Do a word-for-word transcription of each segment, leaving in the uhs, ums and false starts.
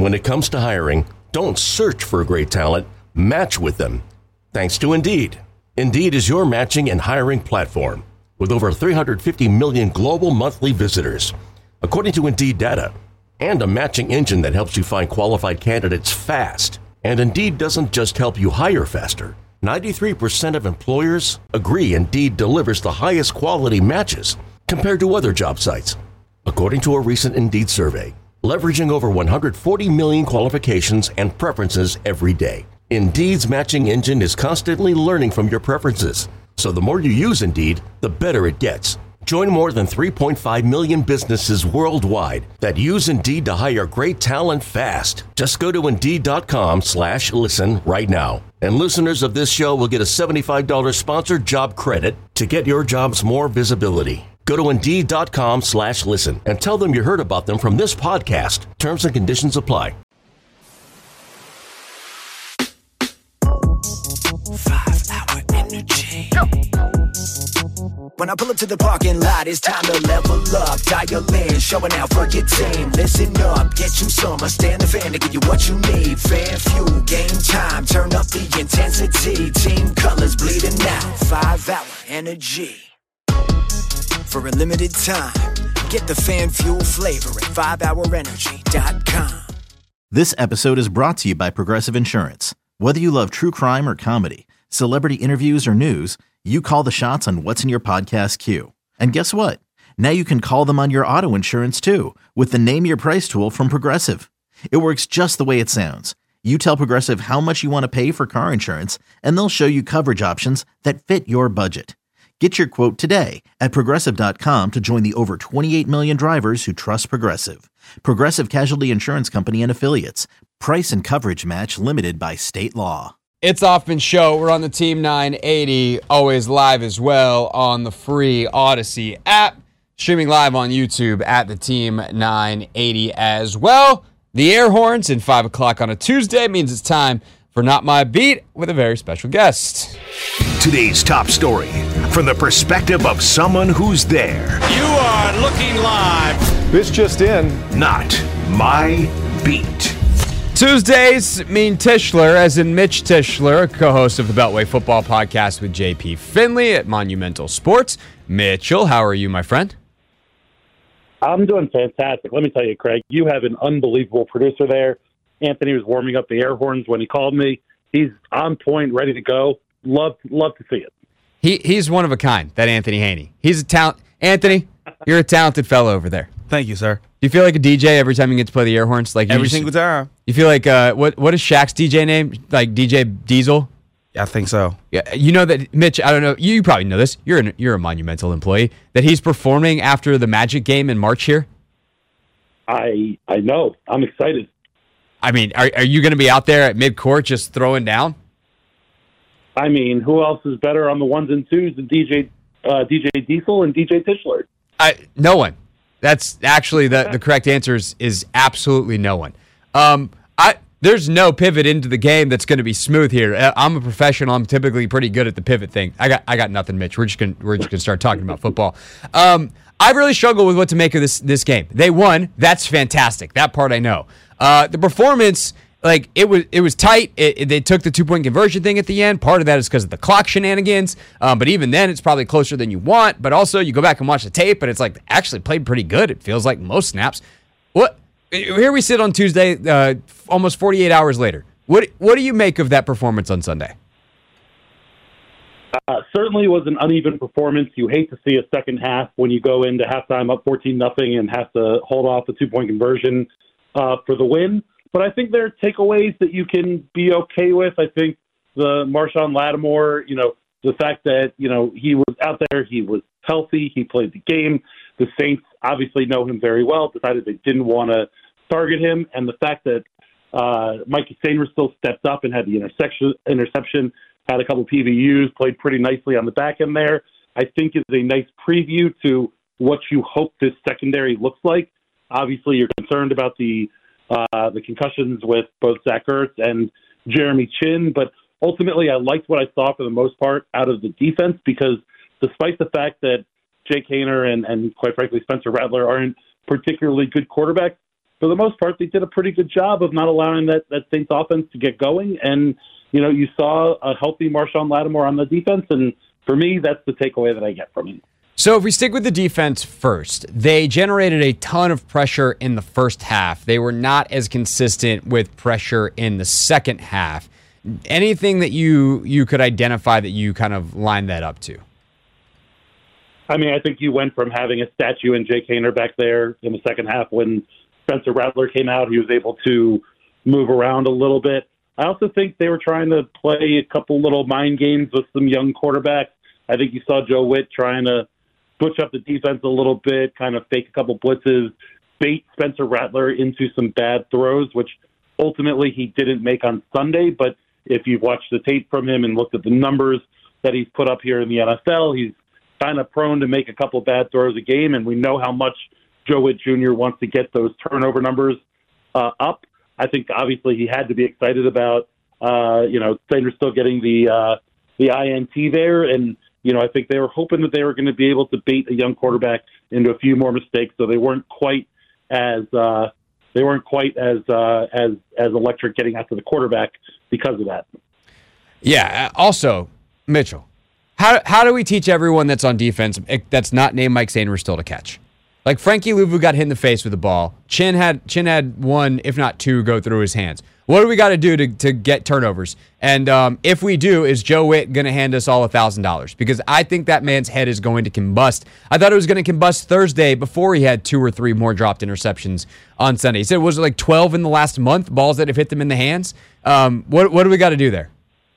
when it comes to hiring, don't search for great talent, match with them. Thanks to Indeed. Indeed is your matching and hiring platform with over three hundred fifty million global monthly visitors, according to Indeed data, and a matching engine that helps you find qualified candidates fast. And Indeed doesn't just help you hire faster. ninety-three percent of employers agree Indeed delivers the highest quality matches compared to other job sites, according to a recent Indeed survey, leveraging over one hundred forty million qualifications and preferences every day. Indeed's matching engine is constantly learning from your preferences, so the more you use Indeed, the better it gets. Join more than three point five million businesses worldwide that use Indeed to hire great talent fast. Just go to Indeed.com slash listen right now. And listeners of this show will get a seventy-five dollars sponsored job credit to get your jobs more visibility. Go to Indeed.com slash listen and tell them you heard about them from this podcast. Terms and conditions apply. Five-hour energy. When I pull up to the parking lot, it's time to level up. Dial in, showing out for your team. Listen up, get you some. I stand the fan to give you what you need. Fan fuel, game time, turn up the intensity. Team colors bleeding out. Five-hour energy. For a limited time, get the fan fuel flavor at five hour energy dot com. This episode is brought to you by Progressive Insurance. Whether you love true crime or comedy, celebrity interviews or news, you call the shots on what's in your podcast queue. And guess what? Now you can call them on your auto insurance too with the Name Your Price tool from Progressive. It works just the way it sounds. You tell Progressive how much you want to pay for car insurance, and they'll show you coverage options that fit your budget. Get your quote today at Progressive dot com to join the over twenty-eight million drivers who trust Progressive. Progressive Casualty Insurance Company and Affiliates. Price and coverage match limited by state law. It's Hoffman Show. We're on the Team nine eighty, always live as well on the free Odyssey app. Streaming live on YouTube at the Team nine eighty as well. The air horns in five o'clock on a Tuesday means it's time for Not My Beat with a very special guest. Today's top story from the perspective of someone who's there. You are looking live. This just in. Not My Beat. Tuesdays mean Tischler, as in Mitch Tischler, co-host of the Beltway Football Podcast with J P Finley at Monumental Sports. Mitchell, how are you, my friend? I'm doing fantastic. Let me tell you, Craig, you have an unbelievable producer there. Anthony was warming up the air horns when he called me. He's on point, ready to go. Love, love to see it. He he's one of a kind, that Anthony Haney. He's a talent. Anthony, you're a talented fellow over there. Thank you, sir. Do you feel like a D J every time you get to play the air horns? Like Every just, single time. You feel like uh, what what is Shaq's D J name? Like D J Diesel? I think so. Yeah, you know that Mitch. I don't know. You probably know this. You're an, you're a Monumental employee. That he's performing after the Magic game in March here. I I know. I'm excited. I mean, are are you going to be out there at midcourt just throwing down? I mean, who else is better on the ones and twos than D J uh, D J Diesel and D J Tischler? I no one. That's actually the, the correct answer is, is absolutely no one. Um, I there's no pivot into the game that's going to be smooth here. I'm a professional. I'm typically pretty good at the pivot thing. I got I got nothing, Mitch. We're just gonna we're just gonna start talking about football. Um, I really struggle with what to make of this this game. They won. That's fantastic. That part I know. Uh, the performance. Like, it was it was tight. It, it, they took the two-point conversion thing at the end. Part of that is because of the clock shenanigans. Um, but even then, it's probably closer than you want. But also, you go back and watch the tape, and it's like, actually played pretty good. It feels like most snaps. What? Here we sit on Tuesday, uh, almost forty-eight hours later. What What do you make of that performance on Sunday? Uh, certainly was an uneven performance. You hate to see a second half when you go into halftime up fourteen nothing and have to hold off the two-point conversion uh, for the win. But I think there are takeaways that you can be okay with. I think the Marshawn Lattimore, you know, the fact that, you know, he was out there, he was healthy, he played the game. The Saints obviously know him very well, decided they didn't want to target him. And the fact that uh, Mikey Sainristil still stepped up and had the intersection, interception, had a couple P V Us, played pretty nicely on the back end there, I think is a nice preview to what you hope this secondary looks like. Obviously, you're concerned about the Uh, the concussions with both Zach Ertz and Jeremy Chin. But ultimately, I liked what I saw for the most part out of the defense because despite the fact that Jake Haener and, and quite frankly Spencer Rattler aren't particularly good quarterbacks, for the most part, they did a pretty good job of not allowing that, that Saints offense to get going. And, you know, you saw a healthy Marshawn Lattimore on the defense. And for me, that's the takeaway that I get from it. So if we stick with the defense first, they generated a ton of pressure in the first half. They were not as consistent with pressure in the second half. Anything that you you could identify that you kind of lined that up to? I mean, I think you went from having a statue in Jake Haener back there in the second half when Spencer Rattler came out. He was able to move around a little bit. I also think they were trying to play a couple little mind games with some young quarterbacks. I think you saw Joe Witt trying to switch up the defense a little bit, kind of fake a couple blitzes, bait Spencer Rattler into some bad throws, which ultimately he didn't make on Sunday. But if you've watched the tape from him and looked at the numbers that he's put up here in the N F L, he's kind of prone to make a couple bad throws a game, and we know how much Joe Witt Junior wants to get those turnover numbers uh, up. I think obviously he had to be excited about, uh, you know, Sanders still getting the uh, the I N T there, and you know I think they were hoping that they were going to be able to bait a young quarterback into a few more mistakes, so they weren't quite as uh, they weren't quite as uh, as as electric getting after the quarterback because of that. Yeah. Also, Mitchell. How how do we teach everyone that's on defense that's not named Mike Sainristil still to catch? Like Frankie Louvu got hit in the face with the ball. Chin had Chin had one, if not two, go through his hands. What do we got to do to to get turnovers? And um, if we do, is Joe Witt going to hand us all one thousand dollars? Because I think that man's head is going to combust. I thought it was going to combust Thursday before he had two or three more dropped interceptions on Sunday. He said, was it like twelve in the last month, balls that have hit them in the hands? Um, what what do we got to do there?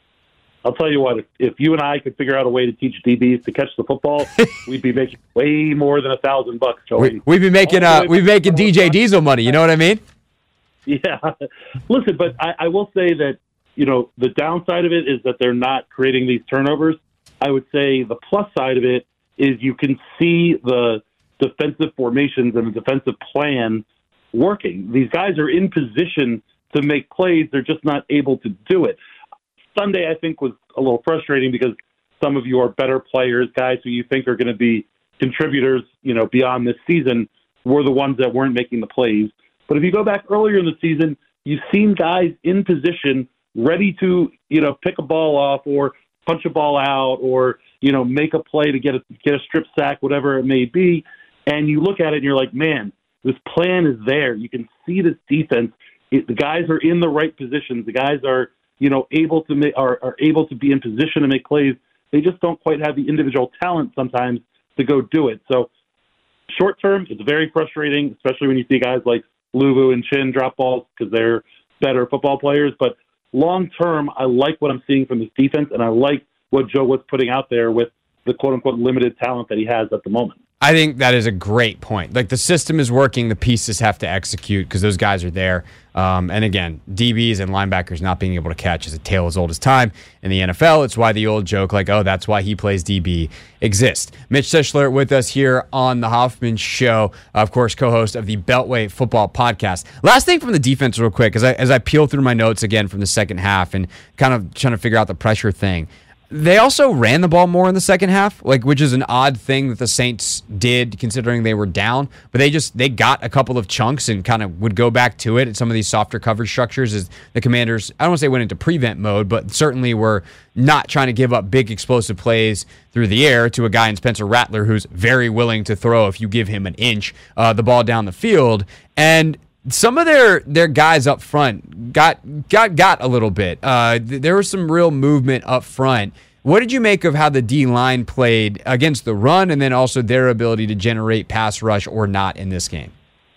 I'll tell you what, if, if you and I could figure out a way to teach D Bs to catch the football, we'd be making way more than a thousand bucks, Joey. We, we'd be making uh, we'd be making D J Diesel money. You know what I mean? Yeah. Listen, but I, I will say that, you know, the downside of it is that they're not creating these turnovers. I would say the plus side of it is you can see the defensive formations and the defensive plan working. These guys are in position to make plays. They're just not able to do it. Sunday, I think, was a little frustrating because some of your better players, guys who you think are going to be contributors, you know, beyond this season, were the ones that weren't making the plays. But if you go back earlier in the season, you've seen guys in position, ready to, you know, pick a ball off or punch a ball out or, you know, make a play to get a get a strip sack, whatever it may be. And you look at it and you're like, man, this plan is there. You can see this defense. It, the guys are in the right positions. The guys are, you know, able to make, are, are able to be in position to make plays. They just don't quite have the individual talent sometimes to go do it. So short term, it's very frustrating, especially when you see guys like Louvu and Chin drop balls because they're better football players. But long term, I like what I'm seeing from this defense, and I like what Joe was putting out there with the quote-unquote limited talent that he has at the moment. I think that is a great point. Like, the system is working, the pieces have to execute because those guys are there. Um, and again, D Bs and linebackers not being able to catch is a tale as old as time in the N F L. It's why the old joke, like, oh, that's why he plays D B, exists. Mitch Tischler with us here on the Hoffman Show, of course, co-host of the Beltway Football Podcast. Last thing from the defense real quick, as I, as I peel through my notes again from the second half and kind of trying to figure out the pressure thing. They also ran the ball more in the second half, like, which is an odd thing that the Saints did considering they were down. But they just they got a couple of chunks and kind of would go back to it at some of these softer coverage structures as the Commanders, I don't want to say went into prevent mode, but certainly were not trying to give up big explosive plays through the air to a guy in Spencer Rattler who's very willing to throw, if you give him an inch, uh, the ball down the field. And some of their their guys up front got got got a little bit. Uh, th- there was some real movement up front. What did you make of how the D-line played against the run and then also their ability to generate pass rush or not in this game?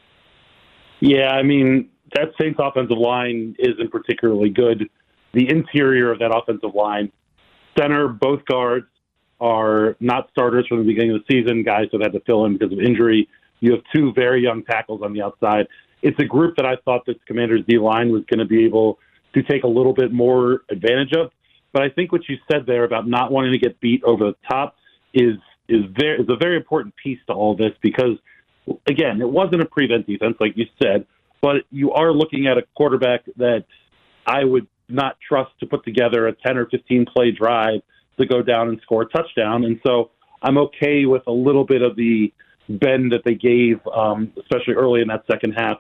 Yeah, I mean, that Saints offensive line isn't particularly good. The interior of that offensive line, center, both guards, are not starters from the beginning of the season, guys that had to fill in because of injury. You have two very young tackles on the outside. It's a group that I thought this Commanders D-line was going to be able to take a little bit more advantage of. But I think what you said there about not wanting to get beat over the top is is very is a very important piece to all this because, again, it wasn't a prevent defense, like you said, but you are looking at a quarterback that I would not trust to put together a ten or fifteen play drive to go down and score a touchdown. And so I'm okay with a little bit of the bend that they gave, um, especially early in that second half,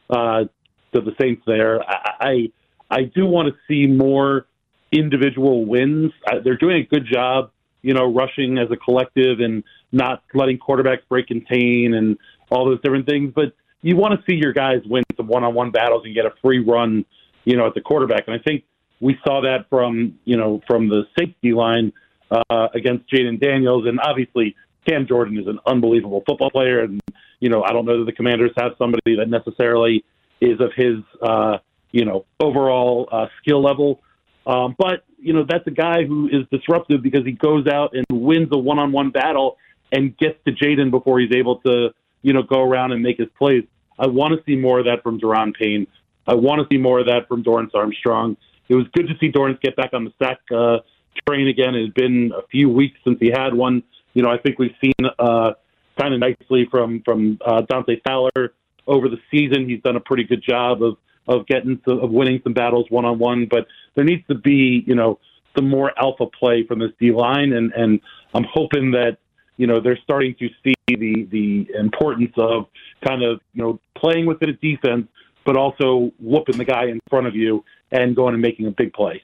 uh, to the Saints there. I I, I do want to see more individual wins. Uh, they're doing a good job, you know, rushing as a collective and not letting quarterbacks break contain and all those different things. But you want to see your guys win some one-on-one battles and get a free run, you know, at the quarterback. And I think we saw that from, you know, from the safety line uh, against Jayden Daniels. And obviously Cam Jordan is an unbelievable football player. And, you know, I don't know that the Commanders have somebody that necessarily is of his, uh, you know, overall uh, skill level. Um, but, you know, that's a guy who is disruptive because he goes out and wins a one-on-one battle and gets to Jayden before he's able to, you know, go around and make his plays. I want to see more of that from Daron Payne. I want to see more of that from Dorrance Armstrong. It was good to see Dorrance get back on the sack uh, train again. It had been a few weeks since he had one. You know, I think we've seen uh, kind of nicely from, from uh, Dante Fowler over the season. He's done a pretty good job of of getting to, of winning some battles one-on-one, but there needs to be, you know, some more alpha play from this D-line, and, and I'm hoping that, you know, they're starting to see the, the importance of kind of, you know, playing within a defense, but also whooping the guy in front of you and going and making a big play.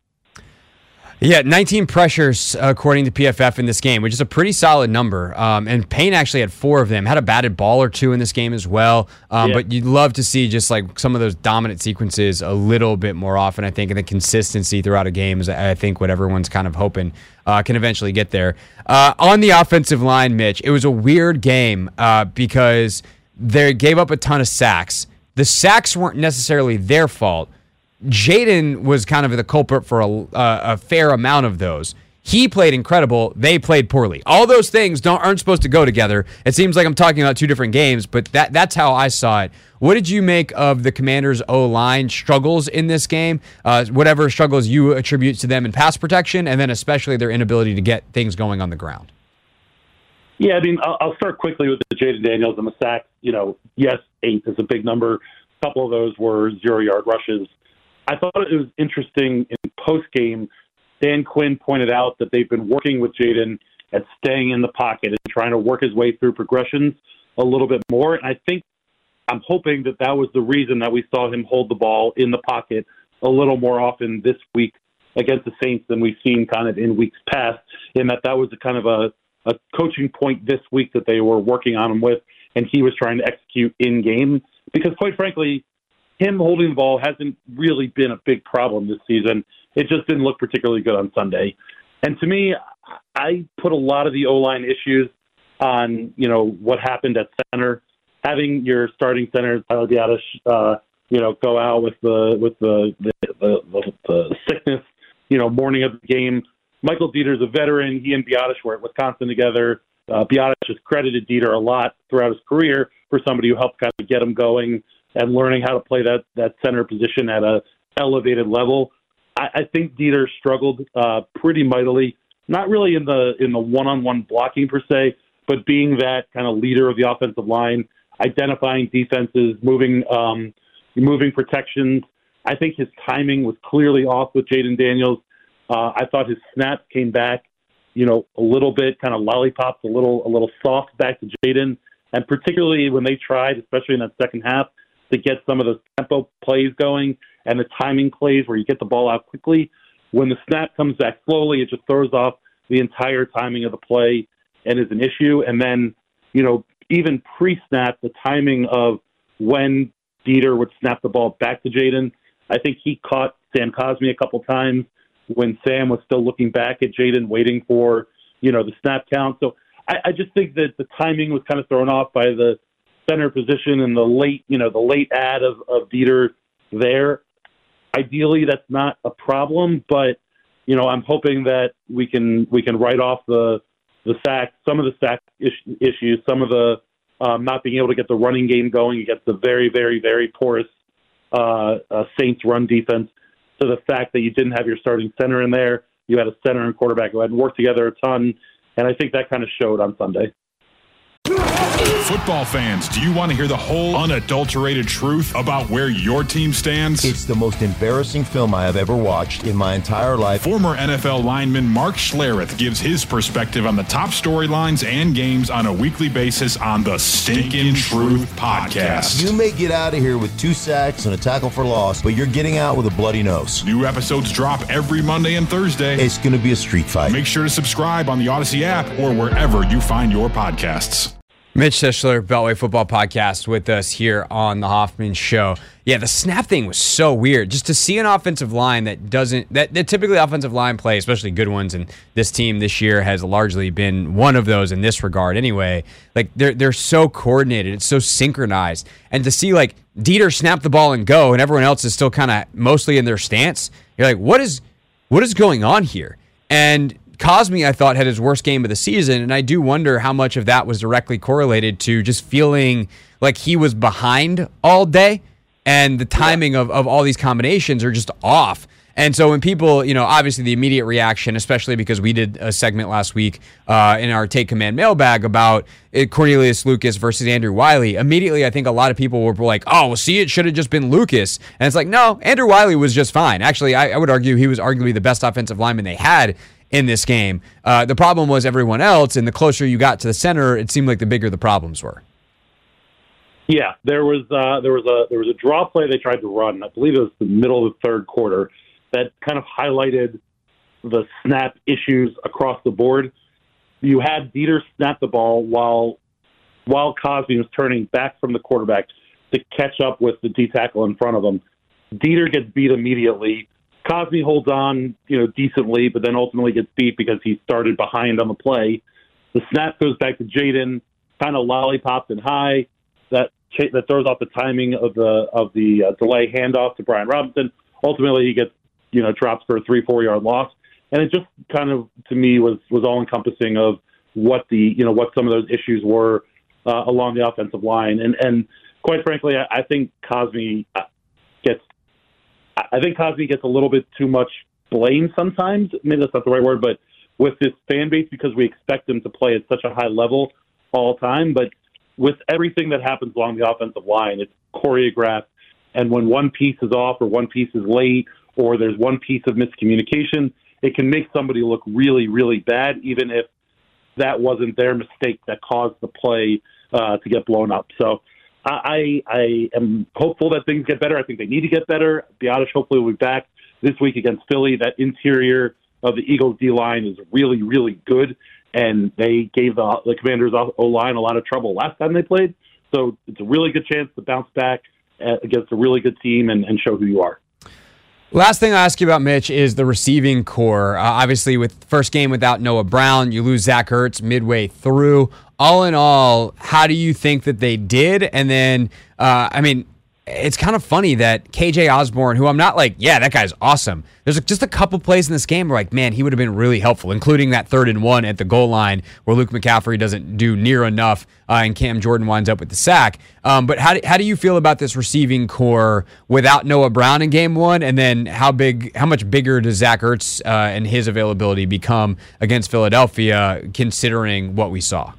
Yeah, nineteen pressures according to P F F in this game, which is a pretty solid number. Um, and Payne actually had four of them. Had a batted ball or two in this game as well. Um, yeah. But you'd love to see just like some of those dominant sequences a little bit more often, I think, and the consistency throughout a game is, I think, what everyone's kind of hoping uh, can eventually get there. Uh, on the offensive line, Mitch, it was a weird game uh, because they gave up a ton of sacks. The sacks weren't necessarily their fault. Jayden was kind of the culprit for a, uh, a fair amount of those. He played incredible. They played poorly. All those things don't aren't supposed to go together. It seems like I'm talking about two different games, but that that's how I saw it. What did you make of the Commanders' O-line struggles in this game? Uh, whatever struggles you attribute to them in pass protection, and then especially their inability to get things going on the ground. Yeah, I mean, I'll, I'll start quickly with the Jayden Daniels and the sacks. You know, yes, eight is a big number. A couple of those were zero-yard rushes. I thought it was interesting in post-game, Dan Quinn pointed out that they've been working with Jayden at staying in the pocket and trying to work his way through progressions a little bit more. And I think I'm hoping that that was the reason that we saw him hold the ball in the pocket a little more often this week against the Saints than we've seen kind of in weeks past, in that that was a kind of a, a coaching point this week that they were working on him with, and he was trying to execute in-game. Because quite frankly, him holding the ball hasn't really been a big problem this season. It just didn't look particularly good on Sunday. And to me, I put a lot of the O-line issues on, you know, what happened at center. Having your starting center, Tyler Biadasz, uh, you know, go out with the with the the, the, the the sickness, you know, morning of the game. Michael Dieter's a veteran. He and Biadasz were at Wisconsin together. Uh, Biadasz has credited Dieter a lot throughout his career for somebody who helped kind of get him going and learning how to play that, that center position at a elevated level. I, I think Dieter struggled uh, pretty mightily, not really in the in the one-on-one blocking per se, but being that kind of leader of the offensive line, identifying defenses, moving um, moving protections. I think his timing was clearly off with Jayden Daniels. Uh, I thought his snaps came back, you know, a little bit, kind of lollipops, a little a little soft back to Jayden, and particularly when they tried, especially in that second half, to get some of those tempo plays going and the timing plays where you get the ball out quickly. When the snap comes back slowly, it just throws off the entire timing of the play and is an issue. And then, you know, even pre-snap, the timing of when Dieter would snap the ball back to Jayden, I think he caught Sam Cosmi a couple times when Sam was still looking back at Jayden, waiting for, you know, the snap count. So I, I just think that the timing was kind of thrown off by the center position and the late, you know, the late ad of, of Dieter there. Ideally, that's not a problem, but, you know, I'm hoping that we can we can write off the the sack, some of the sack is- issues, some of the um, not being able to get the running game going against the very, very, very porous uh, uh, Saints run defense, to the fact that you didn't have your starting center in there. You had a center and quarterback who hadn't worked together a ton, and I think that kind of showed on Sunday. Football fans, do you want to hear the whole unadulterated truth about where your team stands? It's the most embarrassing film I have ever watched in my entire life. Former N F L lineman Mark Schlereth gives his perspective on the top storylines and games on a weekly basis on the Stinkin' Truth Podcast. You may get out of here with two sacks and a tackle for loss, but you're getting out with a bloody nose. New episodes drop every Monday and Thursday. It's going to be a street fight. Make sure to subscribe on the Odyssey app or wherever you find your podcasts. Mitch Tischler, Beltway Football Podcast, with us here on the Hoffman Show. Yeah, the snap thing was so weird. Just to see an offensive line that doesn't, that, that typically offensive line play, especially good ones, and this team this year has largely been one of those in this regard anyway. Like, they're they're so coordinated, it's so synchronized. And to see, like, Dieter snap the ball and go, and everyone else is still kind of mostly in their stance, you're like, what is what is going on here? And Cosmi, I thought, had his worst game of the season, and I do wonder how much of that was directly correlated to just feeling like he was behind all day, and the timing of, of all these combinations are just off. And so when people, you know, obviously the immediate reaction, especially because we did a segment last week uh, in our Take Command mailbag about it, Cornelius Lucas versus Andrew Wiley, immediately I think a lot of people were like, oh, well, see, it should have just been Lucas. And it's like, no, Andrew Wiley was just fine. Actually, I, I would argue he was arguably the best offensive lineman they had in this game. Uh, the problem was everyone else, and the closer you got to the center, it seemed like the bigger the problems were. Yeah, there was uh, there was a there was a draw play they tried to run. I believe it was the middle of the third quarter that kind of highlighted the snap issues across the board. You had Dieter snap the ball while while Cosmi was turning back from the quarterback to catch up with the D tackle in front of him. Dieter gets beat immediately. Cosmi holds on, you know, decently, but then ultimately gets beat because he started behind on the play. The snap goes back to Jaden, kind of lollipops and high. That that throws off the timing of the of the uh, delay handoff to Brian Robinson. Ultimately, he gets, you know, drops for a three four yard loss, and it just kind of to me was was all encompassing of what the you know what some of those issues were uh, along the offensive line, and and quite frankly, I, I think Cosmi gets. I think Cosmi gets a little bit too much blame sometimes. Maybe that's not the right word, but with this fan base, because we expect them to play at such a high level all the time. But with everything that happens along the offensive line, it's choreographed. And when one piece is off or one piece is late or there's one piece of miscommunication, it can make somebody look really, really bad, even if that wasn't their mistake that caused the play uh, to get blown up. So I, I am hopeful that things get better. I think they need to get better. Biotish hopefully will be back this week against Philly. That interior of the Eagles D-line is really, really good, and they gave the, the Commanders O-line a lot of trouble last time they played. So it's a really good chance to bounce back against a really good team and, and show who you are. Last thing I ask you about, Mitch, is the receiving core. Uh, obviously, with first game without Noah Brown, you lose Zach Ertz midway through. All in all, how do you think that they did? And then, uh, I mean, it's kind of funny that K J Osborne, who I'm not like, yeah, that guy's awesome. There's just a couple plays in this game where, like, man, he would have been really helpful, including that third and one at the goal line where Luke McCaffrey doesn't do near enough uh, and Cam Jordan winds up with the sack. Um, but how do, how do you feel about this receiving core without Noah Brown in game one? And then how big, how much bigger does Zach Ertz uh, and his availability become against Philadelphia, considering what we saw?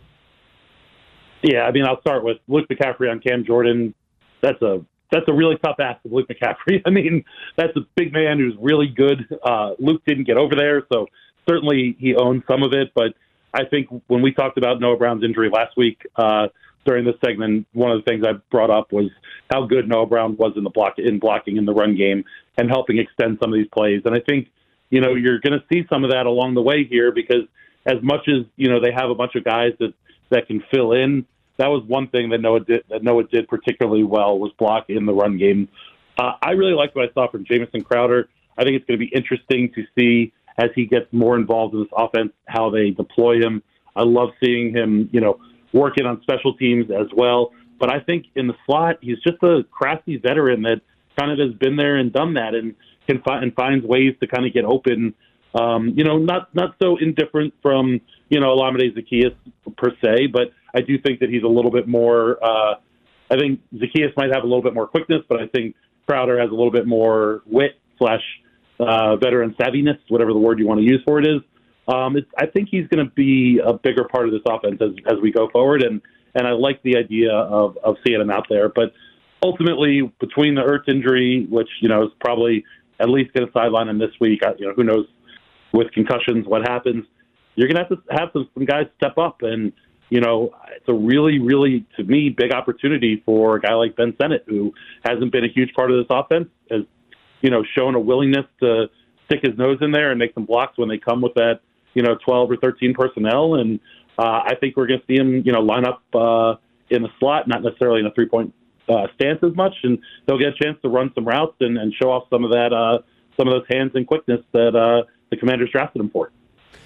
Yeah, I mean, I'll start with Luke McCaffrey on Cam Jordan. That's a that's a really tough ask of Luke McCaffrey. I mean, that's a big man who's really good. Uh, Luke didn't get over there, so certainly he owns some of it. But I think when we talked about Noah Brown's injury last week uh, during this segment, one of the things I brought up was how good Noah Brown was in the block in blocking in the run game and helping extend some of these plays. And I think, you know, you're going to see some of that along the way here because as much as, you know, they have a bunch of guys that, that can fill in, that was one thing that Noah did that Noah did particularly well was block in the run game. Uh, I really liked what I saw from Jamison Crowder. I think it's going to be interesting to see as he gets more involved in this offense how they deploy him. I love seeing him, you know, working on special teams as well. But I think in the slot, he's just a crafty veteran that kind of has been there and done that and can find and finds ways to kind of get open. Um, you know, not not so indifferent from, you know, Olamide Zaccheaus per se, but I do think that he's a little bit more, uh, I think Zaccheaus might have a little bit more quickness, but I think Crowder has a little bit more wit slash uh, veteran savviness, whatever the word you want to use for it is. Um, it's, I think he's going to be a bigger part of this offense as, as we go forward. And, and I like the idea of, of seeing him out there. But ultimately, between the Ertz injury, which, you know, is probably at least going to sideline him this week, you know, who knows with concussions what happens, you're going to have to have some, some guys step up. And, you know, it's a really, really, to me, big opportunity for a guy like Ben Sinnott, who hasn't been a huge part of this offense, has, you know, shown a willingness to stick his nose in there and make some blocks when they come with that, you know, twelve or thirteen personnel. And uh, I think we're going to see him, you know, line up uh, in the slot, not necessarily in a three-point uh, stance as much, and they'll get a chance to run some routes and, and show off some of that, uh, some of those hands and quickness that uh, the Commanders drafted him for.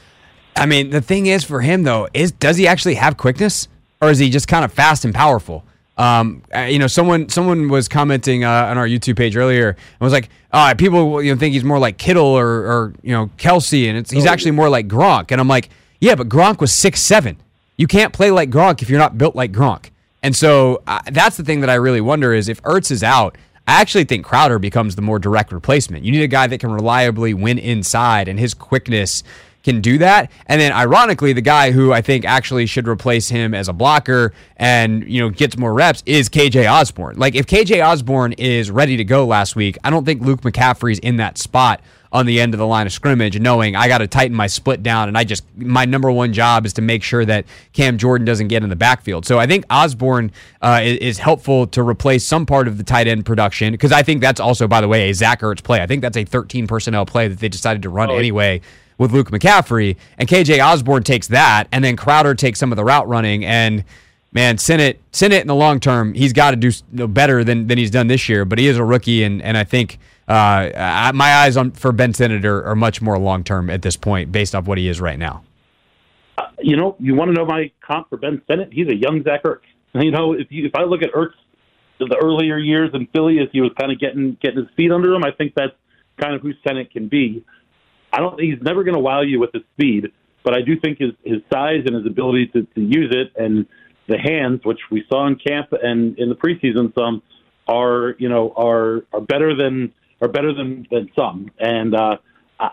I mean, the thing is for him, though, is does he actually have quickness, or is he just kind of fast and powerful? Um, you know, someone someone was commenting uh, on our YouTube page earlier and was like, oh, people you know think he's more like Kittle or, or you know Kelsey, and it's, he's actually more like Gronk. And I'm like, yeah, but Gronk was six seven. You can't play like Gronk if you're not built like Gronk. And so uh, that's the thing that I really wonder is if Ertz is out, I actually think Crowder becomes the more direct replacement. You need a guy that can reliably win inside, and his quickness can do that. And then ironically, the guy who I think actually should replace him as a blocker and, you know, gets more reps is K J Osborne. Like, if K J Osborne is ready to go last week, I don't think Luke McCaffrey's in that spot on the end of the line of scrimmage, knowing I got to tighten my split down, and I just, my number one job is to make sure that Cam Jordan doesn't get in the backfield. So I think Osborne uh, is, is helpful to replace some part of the tight end production, because I think that's also, by the way, a Zach Ertz play. I think that's a thirteen personnel play that they decided to run oh, anyway with Luke McCaffrey, and K J Osborne takes that, and then Crowder takes some of the route running, and man, Sinnott, Sinnott in the long term, he's got to do better than, than he's done this year, but he is a rookie, and, and I think uh, my eyes on for Ben Sinnott are, are much more long term at this point based off what he is right now. Uh, you know, you want to know my comp for Ben Sinnott? He's a young Zach Ertz. You know, if you, if I look at Ertz the earlier years in Philly as he was kind of getting getting his feet under him, I think that's kind of who Sinnott can be. I don't. He's never going to wow you with his speed, but I do think his, his size and his ability to, to use it and the hands, which we saw in camp and in the preseason, some are you know are are better than are better than, than some. And uh, I,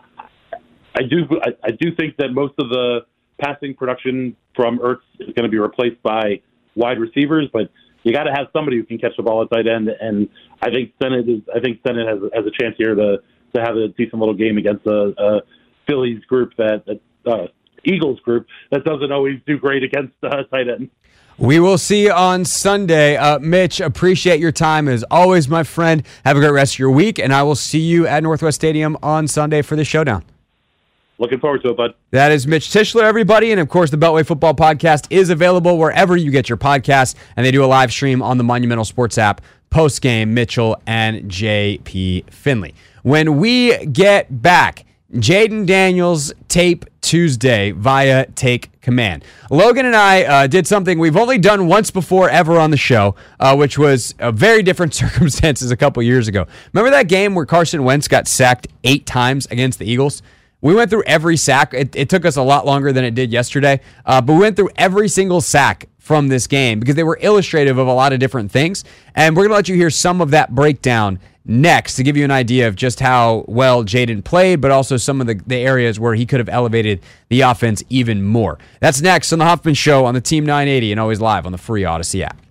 I do I, I do think that most of the passing production from Ertz is going to be replaced by wide receivers, but you got to have somebody who can catch the ball at tight end. And I think Sinnott is. I think Sinnott has has a chance here to. to have a decent little game against a, a Phillies group that, uh, Eagles group that doesn't always do great against uh, tight end. We will see you on Sunday. Uh, Mitch, appreciate your time as always, my friend. Have a great rest of your week, and I will see you at Northwest Stadium on Sunday for the showdown. Looking forward to it, bud. That is Mitch Tischler, everybody. And, of course, the Beltway Football Podcast is available wherever you get your podcasts, and they do a live stream on the Monumental Sports app post-game, Mitchell and J P Finley. When we get back, Jayden Daniels Tape Tuesday via Take Command. Logan and I uh, did something we've only done once before ever on the show, uh, which was a very different circumstances a couple years ago. Remember that game where Carson Wentz got sacked eight times against the Eagles? We went through every sack. It, it took us a lot longer than it did yesterday, uh, but we went through every single sack from this game because they were illustrative of a lot of different things. And we're going to let you hear some of that breakdown next to give you an idea of just how well Jayden played, but also some of the, the areas where he could have elevated the offense even more. That's next on The Huffman Show on the Team nine eighty and always live on the free Odyssey app.